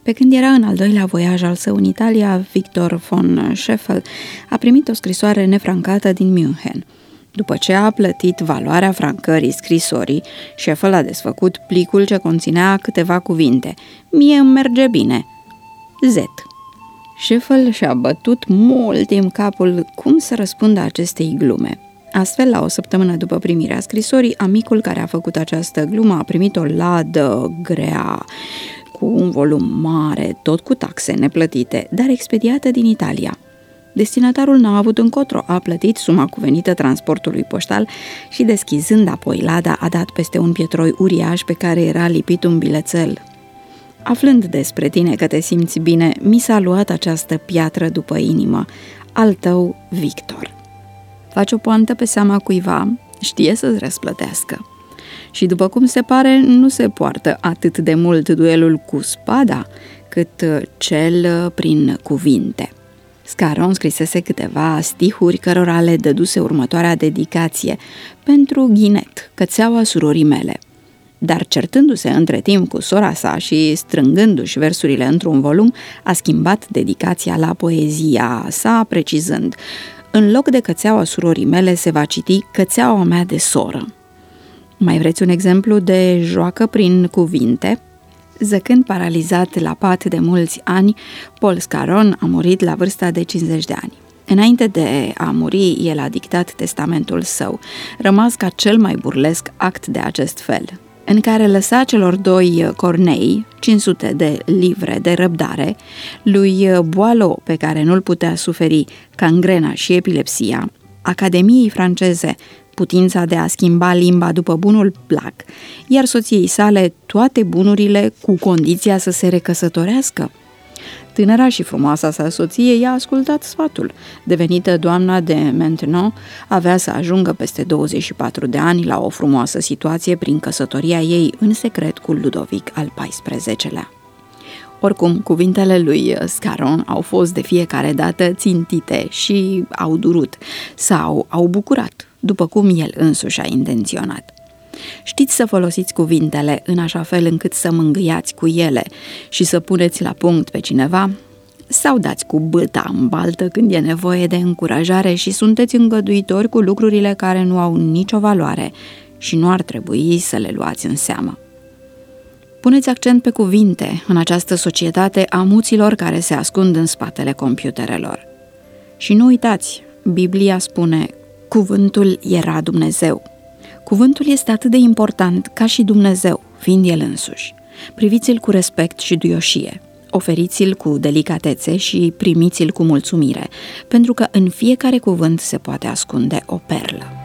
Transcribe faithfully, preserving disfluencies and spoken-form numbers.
Pe când era în al doilea voiaj al său în Italia, Victor von Scheffel a primit o scrisoare nefrancată din München. După ce a plătit valoarea francării scrisorii, Scheffel a desfăcut plicul ce conținea câteva cuvinte. Mie îmi merge bine. Z. Scheffel și-a bătut mult timp capul cum să răspundă acestei glume. Astfel, la o săptămână după primirea scrisorii, amicul care a făcut această glumă a primit o ladă grea, cu un volum mare, tot cu taxe neplătite, dar expediată din Italia. Destinatarul n-a avut încotro, a plătit suma cuvenită transportului poștal și, deschizând apoi lada, a dat peste un pietroi uriaș pe care era lipit un bilețel. Aflând despre tine că te simți bine, mi s-a luat această piatră după inimă, al tău Victor. Faci o poantă pe seama cuiva, știe să-ți răsplătească. Și după cum se pare, nu se poartă atât de mult duelul cu spada, cât cel prin cuvinte. Scarron scrisese câteva stihuri cărora le dăduse următoarea dedicație pentru Ghinet, cățeaua surorii mele. Dar certându-se între timp cu sora sa și strângându-și versurile într-un volum, a schimbat dedicația la poezia sa, precizând: în loc de cățeaua surorii mele se va citi cățeaua mea de soră. Mai vreți un exemplu de joacă prin cuvinte? Zăcând paralizat la pat de mulți ani, Paul Scarron a murit la vârsta de cincizeci de ani. Înainte de a muri, el a dictat testamentul său, rămas ca cel mai burlesc act de acest fel, în care lăsa celor doi cornei cinci sute de livre de răbdare, lui Boileau, pe care nu-l putea suferi, cangrena și epilepsia, Academiei franceze putința de a schimba limba după bunul plac, iar soției sale toate bunurile cu condiția să se recăsătorească. Tânăra și frumoasa sa soție i-a ascultat sfatul. Devenită doamna de Maintenon, avea să ajungă peste douăzeci și patru de ani la o frumoasă situație prin căsătoria ei în secret cu Ludovic al paisprezecelea-lea. Oricum, cuvintele lui Scarron au fost de fiecare dată țintite și au durut sau au bucurat, după cum el însuși a intenționat. Știți să folosiți cuvintele în așa fel încât să mângâiați cu ele și să puneți la punct pe cineva? Sau dați cu bâta în baltă când e nevoie de încurajare și sunteți îngăduitori cu lucrurile care nu au nicio valoare și nu ar trebui să le luați în seamă? Puneți accent pe cuvinte în această societate a muților care se ascund în spatele computerelor. Și nu uitați, Biblia spune: cuvântul era Dumnezeu. Cuvântul este atât de important ca și Dumnezeu, fiind El însuși. Priviți-l cu respect și duioșie, oferiți-l cu delicatețe și primiți-l cu mulțumire, pentru că în fiecare cuvânt se poate ascunde o perlă.